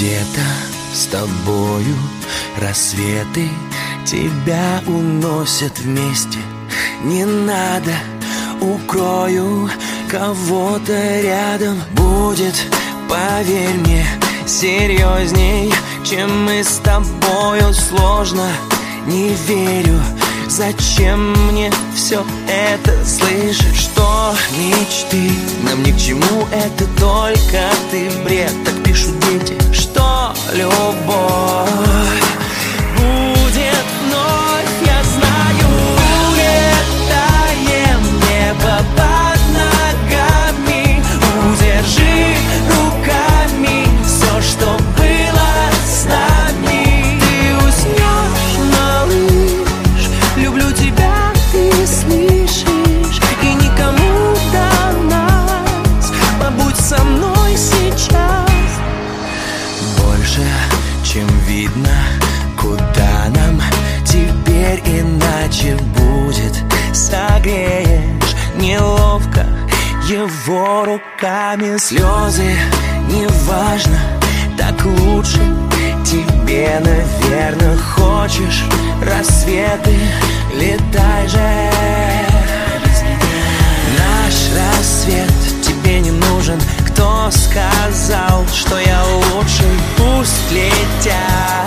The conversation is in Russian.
Где-то с тобою рассветы тебя уносят вместе. Не надо, укрою кого-то рядом. Будет, поверь мне, серьезней, чем мы с тобою. Сложно, не верю, зачем мне все это слышать? Что мечты нам ни к чему, это только ты бред. Так пишут дети, что любовь будет вновь, я знаю. Улетаем, небо под ногами, удержи руками все, что было с нами. Ты уснешь, малыш, люблю тебя, ты слышишь, и никому до нас. Побудь со мной сейчас. Больше, чем видно, куда нам теперь иначе будет. Согреешь неловко его руками. Слезы, неважно, так лучше тебе, наверное. Хочешь рассветы, летай же. Наш рассвет тебе не нужен. Кто сказал, что я лучший? Пусть летят.